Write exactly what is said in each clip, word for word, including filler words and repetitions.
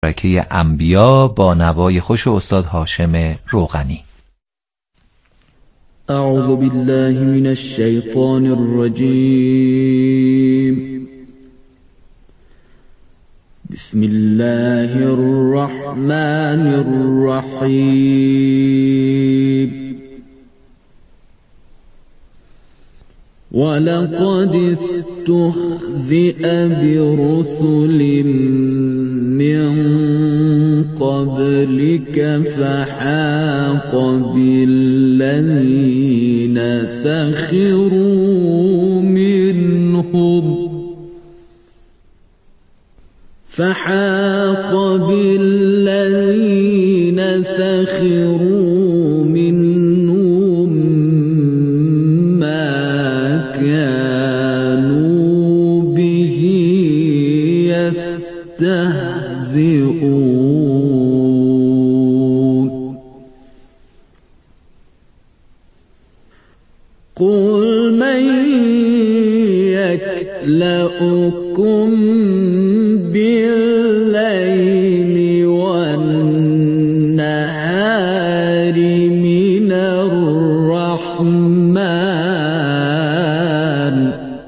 مشترکه انبیا با نوای خوش استاد هاشم روغنی. اعوذ بالله من الشیطان الرجیم. بسم الله الرحمن الرحیم. ولقد استهزئ برسل من قبلك فحاق بالذين سخروا منهم فحاق بالذين سخروا منهم ما كانوا به يستهزئون. قل من يكلؤكم بالليل والنهار من الرحمن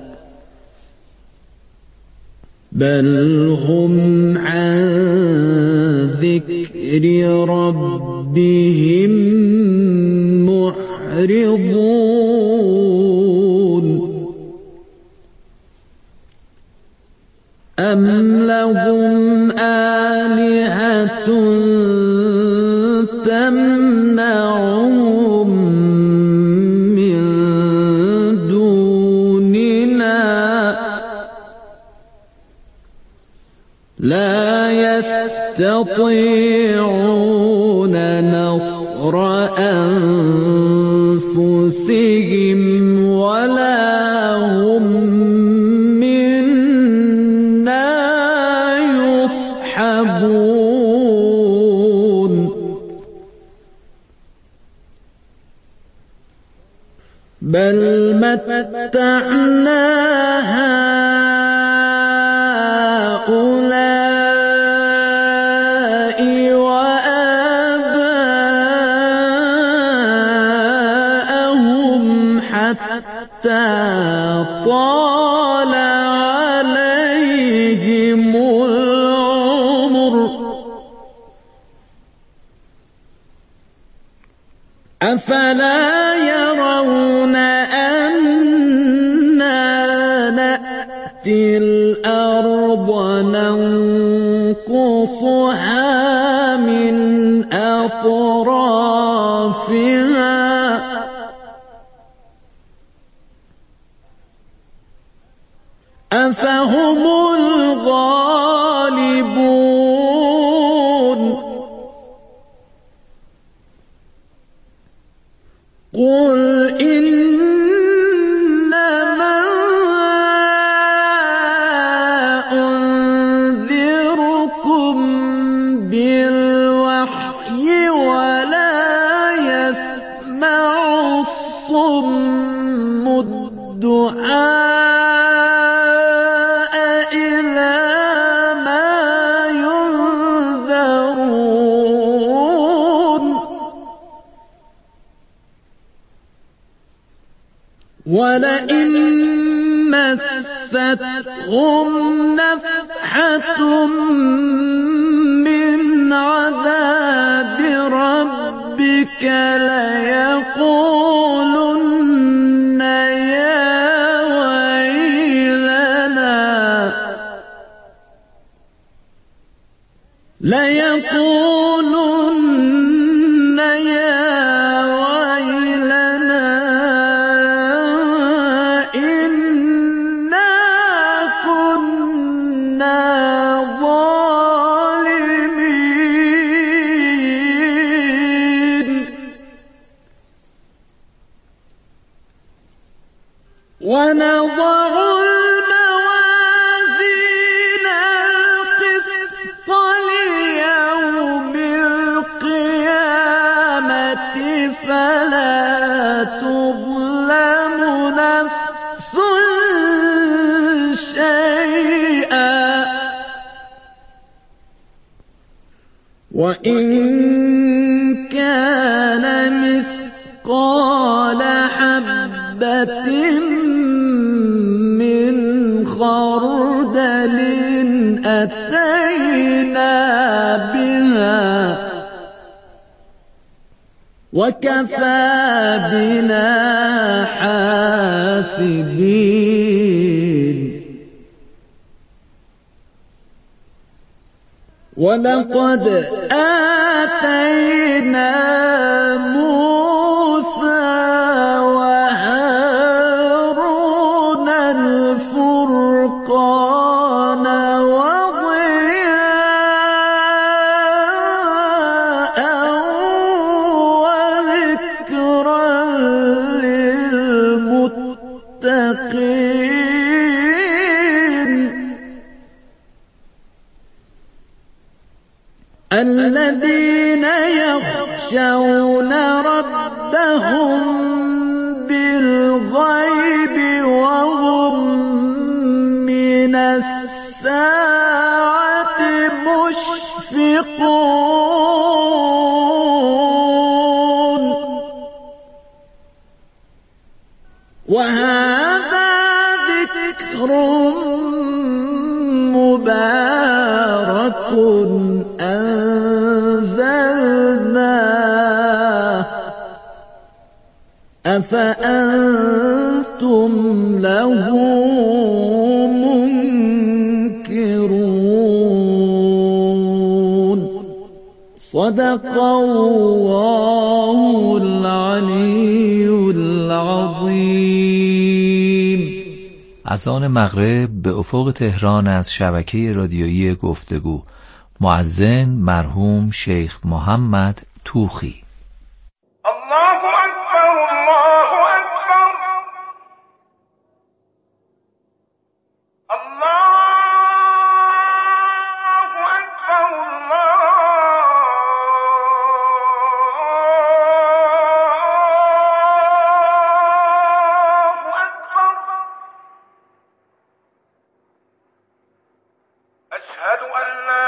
بل هم عن ذكر ربهم معرضون. أم لهم آلهة تمنعهم من دوننا لا يستطيعون نصر أنفسهم ولا هم منا يصحبون. بل متعنا هؤلاء وآباءهم حتى طال عليهم العمر أفلا يرون أنا نأتي الأرض ننقصها من أطرافها أفهم الغالبون. قل إنما أنذركم بالوحي ولا يسمع الصم الدعاء إذا ما ينذرون. ولئن مستهم نفحة من عذاب ربك ليقولن يا ويلنا ليقولن يا ويلنا إنا كنا ظالمين. ونضع الموازين القسط ليوم وإن كان مثقال حبة من خردل أتينا بها وكفى بنا حاسبين ولقد آتينا موسى وهارون الفرقان وضياء وذكرا للمتقين الذين يخشون ربهم بالغيب وهم من الساعة مشفقون وهذا ذكر مبارك أنزلناه أفأنتم له منكرون صدق الله العلي العظيم. اذان مغرب به افق تهران از شبکه رادیویی گفتگو. مؤذن مرحوم شیخ محمد توخی. الله اکبر الله اکبر الله اکبر الله اکبر اشهد ان لا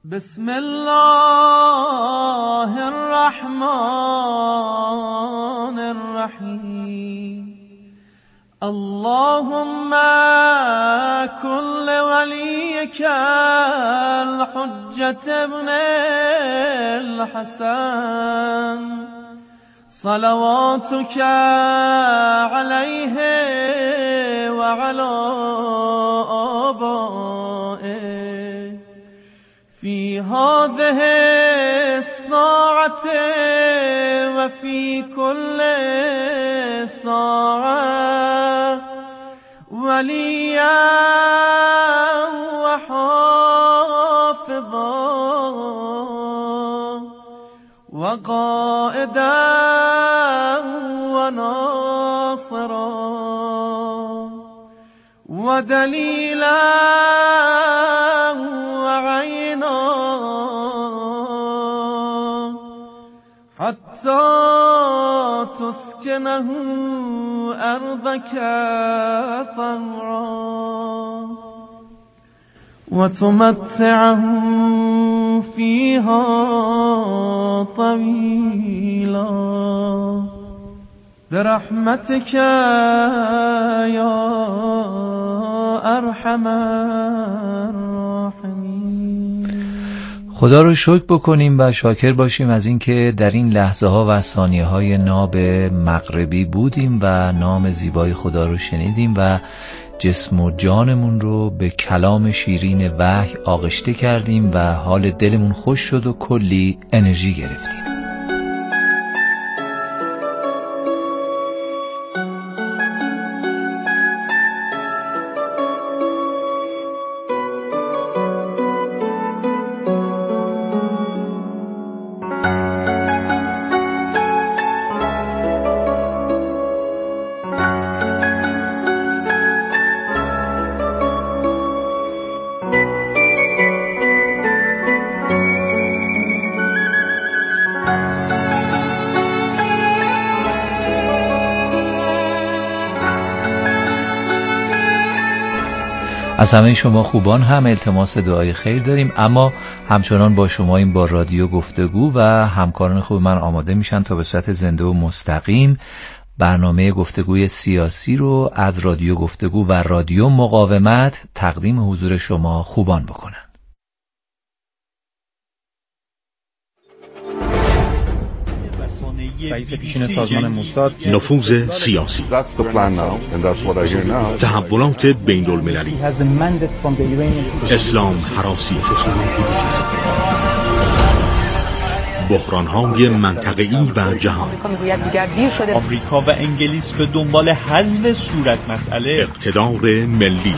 بسم الله الرحمن الرحیم اللهم كل وليك الحجة ابن الحسن صلواتك عليه وعلى آبائه في هذه الساعة وفي كل ساعة وليا وحافظا وقائدا وناصرا ودليلا وعينا حتى تسكنه أرضك طوعا وتمتعه فيها طويلا برحمتك يا ارحم الراحمین. خدا رو شکر بکنیم و شاکر باشیم از اینکه در این لحظه ها و ثانیه های ناب مغربی بودیم و نام زیبای خدا رو شنیدیم و جسم و جانمون رو به کلام شیرین وحی آغشته کردیم و حال دلمون خوش شد و کلی انرژی گرفتیم. از همه شما خوبان هم التماس دعای خیر داریم، اما همچنان با شما این با رادیو گفتگو و همکاران خوب من آماده میشن تا به صورت زنده و مستقیم برنامه گفتگوی سیاسی رو از رادیو گفتگو و رادیو مقاومت تقدیم حضور شما خوبان بکنن. رئیس پیشین سازمان موساد نفوذ سیاسی، تحولات بین المللی، اسلام هراسی، بحران‌های منطقه‌ای و جهان، آمریکا و انگلیس به دنبال حذف صورت مسئله، اقتدار ملی،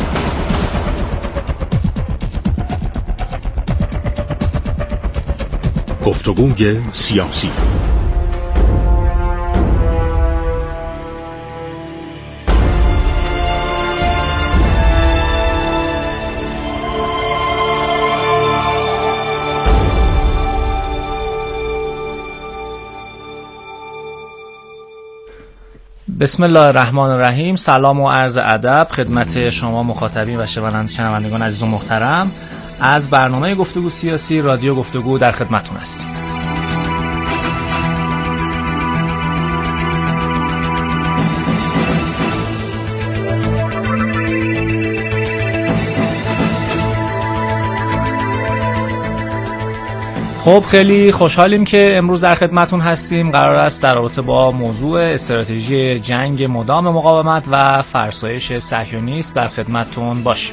گفتگوی سیاسی. بسم الله الرحمن الرحیم. سلام و عرض ادب خدمت شما مخاطبین و شنوندگان عزیز و محترم. از برنامه گفتگو سیاسی رادیو گفتگو در خدمتتون هستیم. خب خیلی خوشحالیم که امروز در خدمتون هستیم. قرار است در رابطه با موضوع استراتژی جنگ مدام مقاومت و فرسایش صهیونیسم در خدمتون باشیم.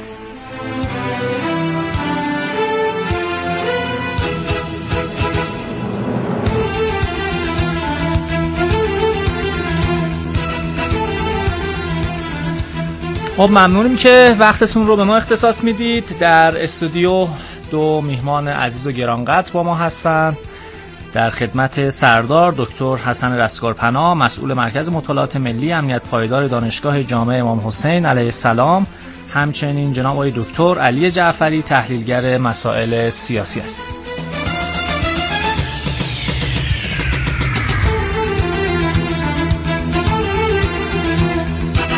خب ممنونیم که وقتتون رو به ما اختصاص میدید. در استودیو دو میهمان عزیز و گرانقدر با ما هستند. در خدمت سردار دکتر حسن رستگارپناه، مسئول مرکز مطالعات ملی امنیت پایدار دانشگاه جامعه امام حسین علیه السلام، همچنین جناب آقای دکتر علی جعفری، تحلیلگر مسائل سیاسی است.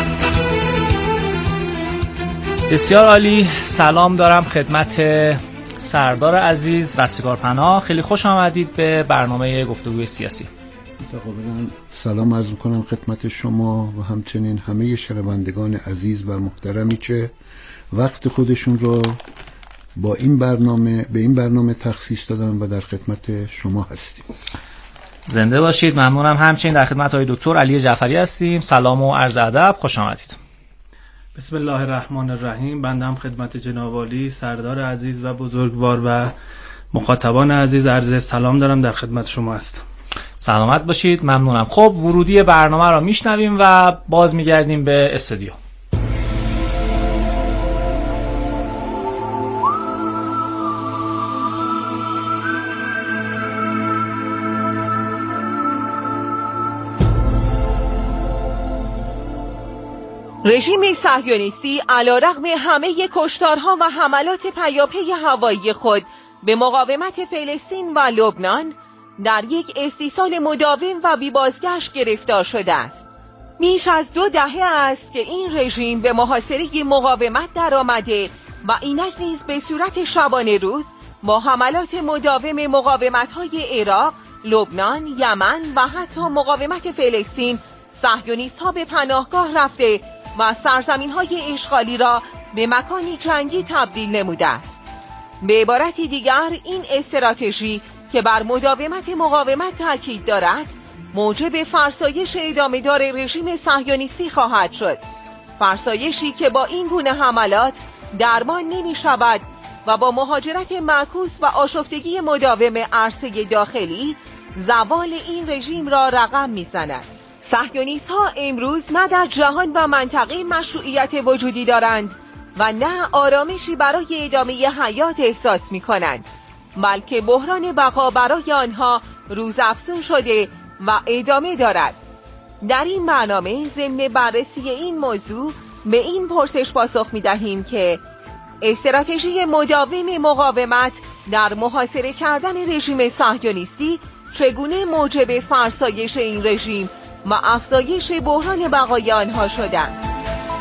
بسیار عالی. سلام دارم خدمت سردار عزیز رستگار پناه، خیلی خوش آمدید به برنامه گفتگوی سیاسی. تقابلا سلام عرض می‌کنم خدمت شما و همچنین همه شنوندگان عزیز و محترمی که وقت خودشون رو با این برنامه به این برنامه تخصیص دادن و در خدمت شما هستیم. زنده باشید. ممنونم. همچنین در خدمت آقای دکتر علی جعفری هستیم. سلام و عرض ادب، خوش آمدید. بسم الله الرحمن الرحیم. بندم خدمت جناب عالی سردار عزیز و بزرگوار و مخاطبان عزیز عرض سلام دارم، در خدمت شما هستم. سلامت باشید. ممنونم. خب ورودی برنامه را میشنویم و باز میگردیم به استودیو. رژیم صهیونیستی علیرغم همه کشتارها و حملات پیاپی هوایی خود به مقاومت فلسطین و لبنان در یک استیصال مداوم و بی‌بازگشت گرفتار شده است. بیش از دو دهه است که این رژیم به محاصره مقاومت درآمده و اینک نیز به صورت شبانه روز با حملات مداوم مقاومت‌های عراق، لبنان، یمن و حتی مقاومت فلسطین صهیونیست‌ها به پناهگاه رفته و سرزمین‌های اشغالی را به مکانی جنگی تبدیل نموده است. به عبارتی دیگر این استراتژی که بر مداومت مقاومت تاکید دارد، موجب فرسایش ادامه‌دار رژیم صهیونیستی خواهد شد. فرسایشی که با این گونه حملات درمان نمی‌شود و با مهاجرت معکوس و آشفتگی مداوم عرصه داخلی زوال این رژیم را رقم می‌زند. صهیونیست‌ها امروز نه در جهان و منطقه مشروعیت وجودی دارند و نه آرامشی برای ادامه حیات احساس می‌کنند، بلکه بحران بقا برای آنها روزافزون شده و ادامه دارد. در این برنامه ضمن بررسی این موضوع به این پرسش پاسخ می‌دهیم که استراتژی مداوم مقاومت در محاصره کردن رژیم صهیونیستی چگونه موجب فرسایش این رژیم و افزایش بحران بقای آنها شده است.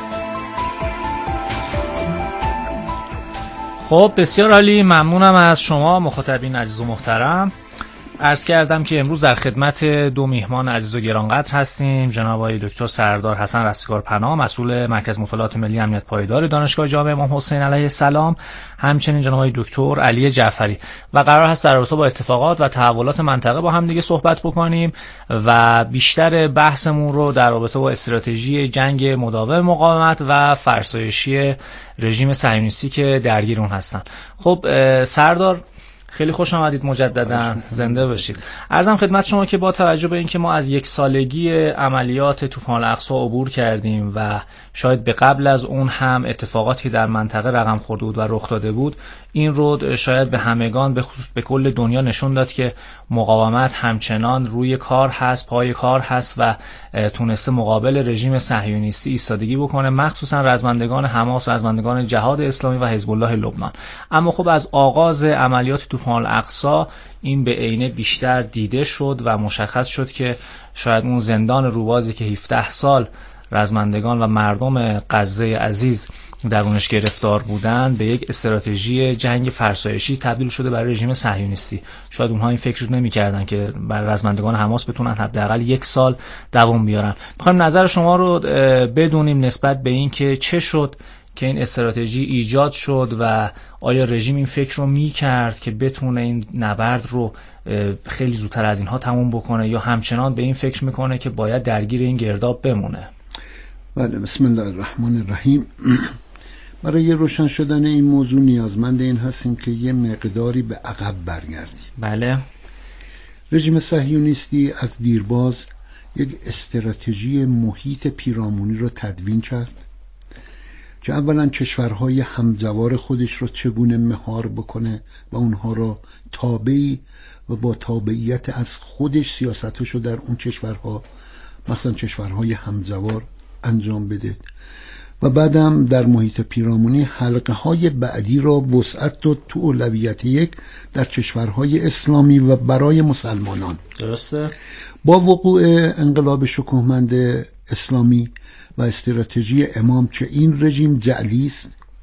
خب بسیار عالی، ممنونم از شما مخاطبین عزیز و محترم. عرض کردم که امروز در خدمت دو میهمان عزیز و گرانقدر هستیم، جناب آقای دکتر سردار حسن رستگار پناه، مسئول مرکز مطالعات ملی امنیت پایدار دانشگاه جامعه امام حسین علیه السلام، همچنین جناب آقای دکتر علی جعفری، و قرار هست در رابطه با اتفاقات و تحولات منطقه با هم دیگه صحبت بکنیم و بیشتر بحثمون رو در رابطه با استراتژی جنگ مداوم مقاومت و فرسایشی رژیم صهیونیستی که درگیر اون هستن. خب سردار خیلی خوش آمدید مجددا، زنده باشید. عرضم خدمت شما که با توجه به اینکه ما از یک سالگی عملیات طوفان الاقصی عبور کردیم و شاید به قبل از اون هم اتفاقاتی که در منطقه رقم خورده بود و رخ داده بود، این رو شاید به همگان به خصوص به کل دنیا نشون داد که مقاومت همچنان روی کار هست، پای کار هست و تونسته مقابل رژیم صهیونیستی ایستادگی بکنه، مخصوصا رزمندگان حماس، رزمندگان جهاد اسلامی و حزب الله لبنان. اما خب از آغاز عملیات طوفان الاقصی این به عینه بیشتر دیده شد و مشخص شد که شاید اون زندان روبازی که هفده سال رزمندگان و مردم غزه عزیز درونش گرفتار بودند به یک استراتژی جنگ فرسایشی تبدیل شده برای رژیم صهیونیستی. شاید اونها این فکر نمی‌کردن که برای رزمندگان حماس بتونن حداقل یک سال دوام بیارن. می‌خوایم نظر شما رو بدونیم نسبت به این که چه شد که این استراتژی ایجاد شد و آیا رژیم این فکر رو می‌کرد که بتونه این نبرد رو خیلی زودتر از اینها تموم بکنه یا همچنان به این فکر می‌کنه که باید درگیر این گرداب بمونه؟ بله، بسم الله الرحمن الرحیم. برای روشن شدن این موضوع نیازمند این هستیم که یه مقداری به عقب برگردیم. بله. رژیم صهیونیستی از دیرباز یک استراتژی محیط پیرامونی رو تدوین کرد که اولا کشورهای همجوار خودش رو چگونه مهار بکنه و اونها رو تابعی و با تابعیت از خودش سیاستش رو در اون کشورها، مثلا کشورهای همجوار، انجام بده و بعدم در محیط پیرامونی حلقه های بعدی را وسعت داد تو اولویت یک در کشورهای اسلامی و برای مسلمانان. درسته. با وقوع انقلاب شکوهمند اسلامی و استراتژی امام که این رژیم جعلی است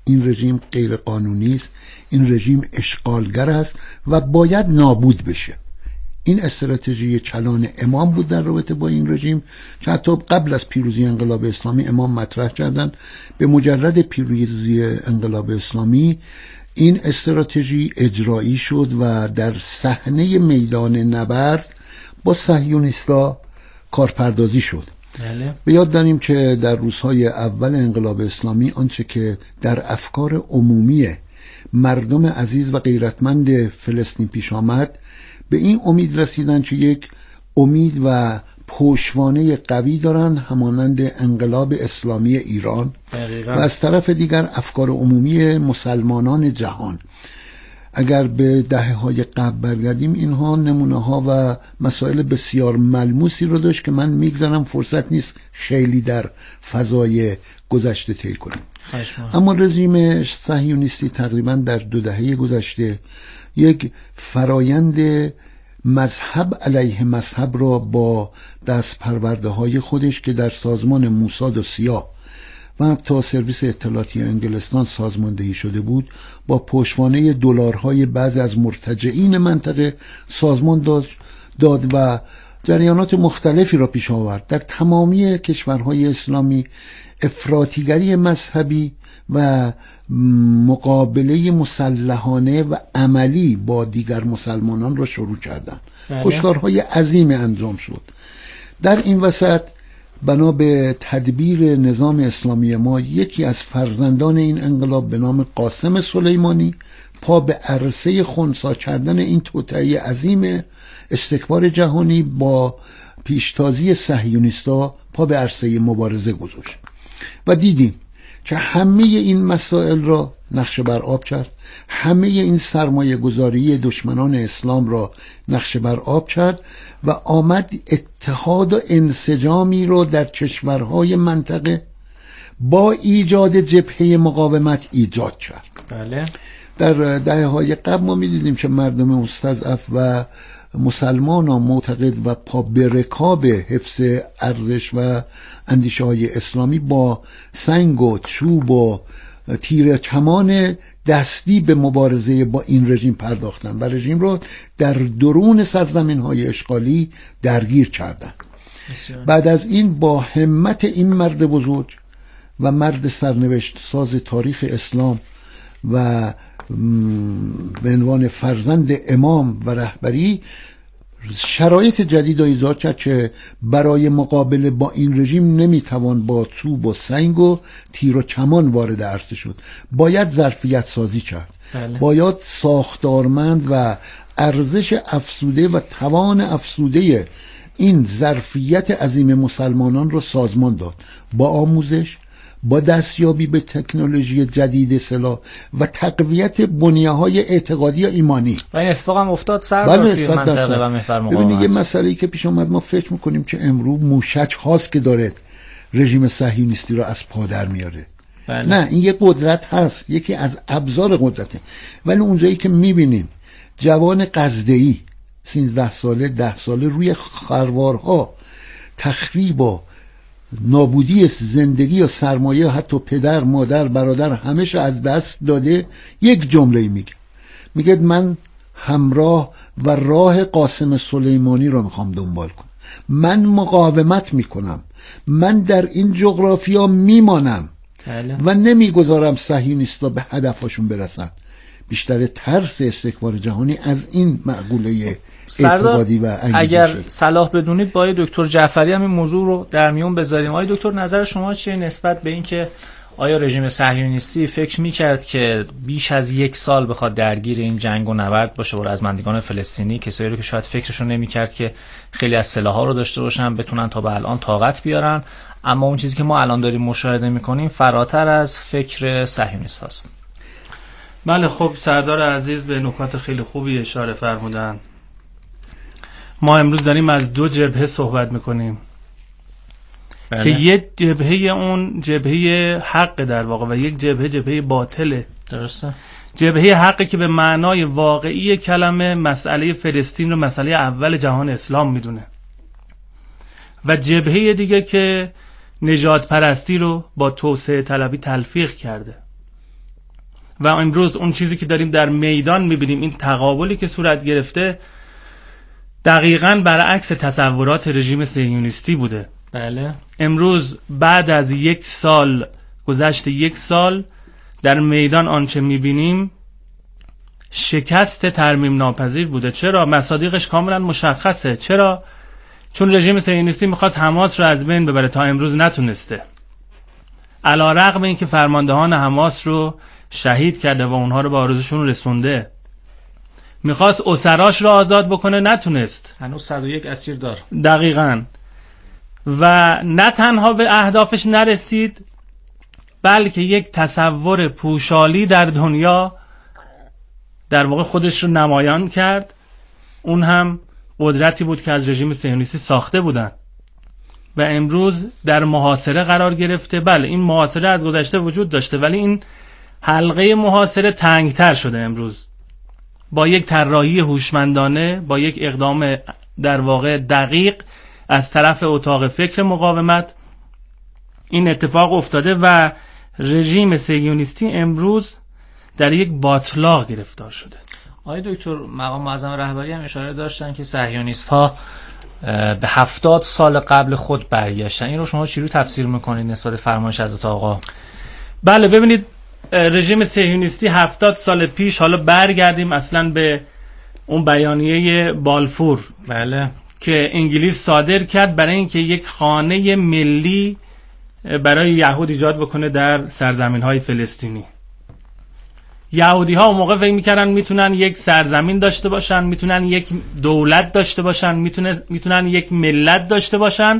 این رژیم غیر قانونی است، این رژیم اشغالگر است و باید نابود بشه. این استراتژی چلان امام بود در رابطه با این رژیم که حتی قبل از پیروزی انقلاب اسلامی امام مطرح کردن. به مجرد پیروزی انقلاب اسلامی این استراتژی اجرایی شد و در صحنه میدان نبرد با صهیونیستا کارپردازی شد. بله. به یاد داریم که در روزهای اول انقلاب اسلامی آنچه که در افکار عمومی مردم عزیز و غیرتمند فلسطین پیش آمد، به این امید رسیدن که یک امید و پشتوانه قوی دارن همانند انقلاب اسلامی ایران. دقیقا. و از طرف دیگر افکار عمومی مسلمانان جهان. اگر به دهه‌های قبل برگردیم اینها نمونه ها و مسائل بسیار ملموسی رو داشت که من میگذارم فرصت نیست خیلی در فضای گذشته طی کنیم. اما رژیم صهیونیستی تقریبا در دو دهه گذشته یک فرایند مذهب علیه مذهب را با دست پرورده های خودش که در سازمان موساد و سیا و حتی سرویس اطلاعاتی انگلستان سازماندهی شده بود، با پشتوانه دلارهای بعضی از مرتجعین منطقه سازمان داد, داد و جریانات مختلفی را پیش آورد. در تمامی کشورهای اسلامی افراطیگری مذهبی و مقابله مسلحانه و عملی با دیگر مسلمانان را شروع کردند. کشتارهای عظیم انجام شد. در این وسط بنا به تدبیر نظام اسلامی ما یکی از فرزندان این انقلاب به نام قاسم سلیمانی پا به عرصه خنثی کردن این توطئه عظیم استکبار جهانی با پیشتازی صهیونیستا پا به عرصه مبارزه گذاشت و دیدیم که همه این مسائل را نقشه بر آب کرد، همه این سرمایه گذاری دشمنان اسلام را نقشه بر آب کرد و آمد اتحاد و انسجامی را در کشورهای منطقه با ایجاد جبهه مقاومت ایجاد کرد. بله. در دهه‌های قبل ما می‌دیدیم که مردم مستضعف و مسلمان ها معتقد و پا به رکاب حفظ ارزش و اندیشه های اسلامی با سنگ و چوب و تیر کمان دستی به مبارزه با این رژیم پرداختن و رژیم رو در درون سرزمین های اشغالی درگیر کردن. بعد از این با همت این مرد بزرگ و مرد سرنوشت ساز تاریخ اسلام و به عنوان فرزند امام و رهبری شرایط جدید را ایجاد کرد که برای مقابله با این رژیم نمیتوان با چوب و سنگ و تیر و کمان وارد عرصه شد، باید ظرفیت سازی کرد. بله. باید ساختارمند و ارزش افزوده و توان افزوده این ظرفیت عظیم مسلمانان را سازمان داد با آموزش، با دستیابی به تکنولوژی جدید سلاح و تقویت بنیه‌های اعتقادی و ایمانی. و این اتفاق هم افتاد سر توی منطقه و محور مقاومت. ببینید یه مسئله‌ای که پیش اومد، ما فکر می‌کنیم که امروز موشک هاست که داره رژیم صهیونیستی رو از پا در میاره. بله. نه، این یه قدرت هست، یکی از ابزار قدرته. ولی اونجایی که می‌بینیم جوان قزده‌ای سیزده ساله ده ساله روی خروارها تخریب و نابودی زندگی و سرمایه، حتی پدر مادر برادر همش از دست داده، یک جمله میگه میگه من همراه و راه قاسم سلیمانی را میخوام دنبال کنم، من مقاومت میکنم، من در این جغرافیا میمانم و نمیگذارم صهیونیستا به هدفشون برسن. بیشتر ترس استکبار جهانی از این مقوله اعتقادی و انگیزشی. اگر صلاح بدونید با دکتر جعفری هم این موضوع رو در میون بذاریم. آقای دکتر، نظر شما چیه نسبت به این که آیا رژیم صهیونیستی فکر میکرد که بیش از یک سال بخواد درگیر این جنگ و نبرد باشه با رزمندگان فلسطینی، کسایی رو که شاید فکرشون نمیکرد که خیلی از سلاح‌ها رو داشته باشن بتونن تا به الان طاقت بیارن، اما اون چیزی که ما الان داریم مشاهده میکنیم فراتر از فکر صهیونیست هست؟ بله، خب سردار عزیز به نکات خیلی خوبی اشاره فرمودن. ما امروز داریم از دو جبهه صحبت میکنیم. بله. که یک جبهه اون جبهه حق در واقع و یک جبهه جبهه باطله. درسته. جبهه حقی که به معنای واقعی کلمه مسئله فلسطین رو مسئله اول جهان اسلام میدونه و جبهه دیگه که نژاد پرستی رو با توسعه طلبی تلفیق کرده. و امروز اون چیزی که داریم در میدان میبینیم، این تقابلی که صورت گرفته، دقیقاً برعکس تصورات رژیم صهیونیستی بوده. بله. امروز بعد از یک سال، گذشت یک سال، در میدان آنچه میبینیم شکست ترمیم ناپذیر بوده. چرا؟ مصادیقش کاملا مشخصه. چرا؟ چون رژیم صهیونیستی میخواست حماس رو از بین ببره، تا امروز نتونسته. علی رغم اینکه فرماندهان حماس رو شهید کرده و اونها رو به آرزوشون رسونده، میخواست اسراش رو آزاد بکنه، نتونست. هنوز صد و یک اسیر دار. دقیقاً. و نه تنها به اهدافش نرسید، بلکه یک تصور پوشالی در دنیا در واقع خودش رو نمایان کرد. اون هم قدرتی بود که از رژیم صهیونیستی ساخته بودن و امروز در محاصره قرار گرفته. بله، این محاصره از گذشته وجود داشته، ولی این حلقه محاصره تنگتر شده امروز با یک طراحی هوشمندانه، با یک اقدام در واقع دقیق از طرف اتاق فکر مقاومت این اتفاق افتاده و رژیم صهیونیستی امروز در یک باطلاق گرفتار شده. آقای دکتر، مقام معظم رهبری هم اشاره داشتن که صهیونیست ها به هفتاد سال قبل خود برگشتن. این رو شما چی رو تفسیر میکنید نسبت فرمایش حضرت آقا؟ بله، ببینید، رژیم صهیونیستی هفتاد سال پیش، حالا برگردیم اصلا به اون بیانیه بالفور، بله، که انگلیس صادر کرد برای اینکه یک خانه ملی برای یهود ایجاد بکنه در سرزمین‌های فلسطینی. یهودی‌ها اون موقع فکر می‌کردن میتونن یک سرزمین داشته باشن، میتونن یک دولت داشته باشن، میتونه میتونن یک ملت داشته باشن.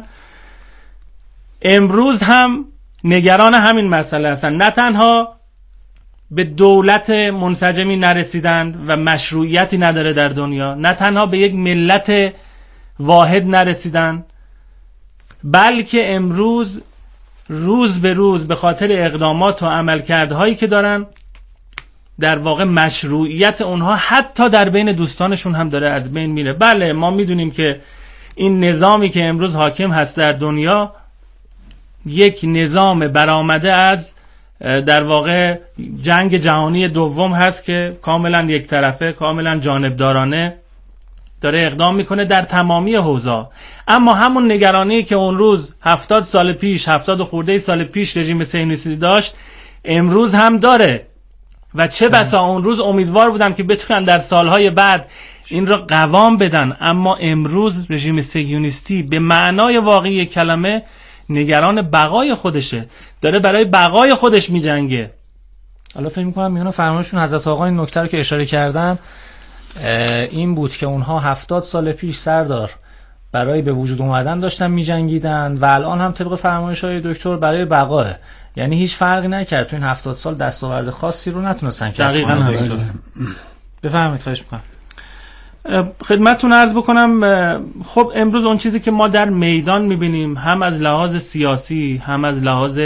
امروز هم نگران همین مسئله هستن. نه تنها به دولت منسجمی نرسیدند و مشروعیتی نداره در دنیا، نه تنها به یک ملت واحد نرسیدن، بلکه امروز روز به روز به خاطر اقدامات و عملکردهایی که دارن، در واقع مشروعیت اونها حتی در بین دوستانشون هم داره از بین میره. بله، ما میدونیم که این نظامی که امروز حاکم هست در دنیا یک نظام برآمده از در واقع جنگ جهانی دوم هست که کاملا یک طرفه، کاملا جانبدارانه داره اقدام میکنه در تمامی حوزه. اما همون نگرانی که اون روز هفتاد سال پیش، هفتاد و خورده سال پیش رژیم صهیونیستی داشت، امروز هم داره و چه بسا اون روز امیدوار بودن که بتونن در سالهای بعد این را قوام بدن. اما امروز رژیم صهیونیستی به معنای واقعی کلمه نگران بقای خودشه، داره برای بقای خودش میجنگه. حالا فکر میکنم میونه فرمایشون حضرت آقا این نکته رو که اشاره کردن این بود که اونها هفتاد سال پیش سردار برای به وجود اومدن داشتن میجنگیدن و الان هم طبق فرمایش های دکتر برای بقاه، یعنی هیچ فرقی نکرد. تو این هفتاد سال دستاورد خاصی رو نتونستن کسب کنن. دکتر بفرمایید، خواهش میکنم. خدمتتون عرض بکنم، خب امروز اون چیزی که ما در میدان میبینیم، هم از لحاظ سیاسی هم از لحاظ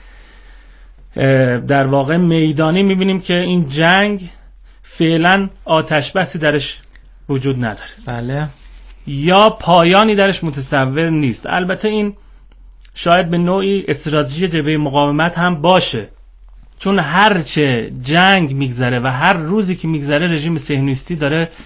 در واقع میدانی، میبینیم که این جنگ فعلا آتش بسی درش وجود نداره. بله. یا پایانی درش متصور نیست. البته این شاید به نوعی استراتژی جبهه مقاومت هم باشه، چون هرچه جنگ میگذره و هر روزی که میگذره رژیم صهیونیستی داره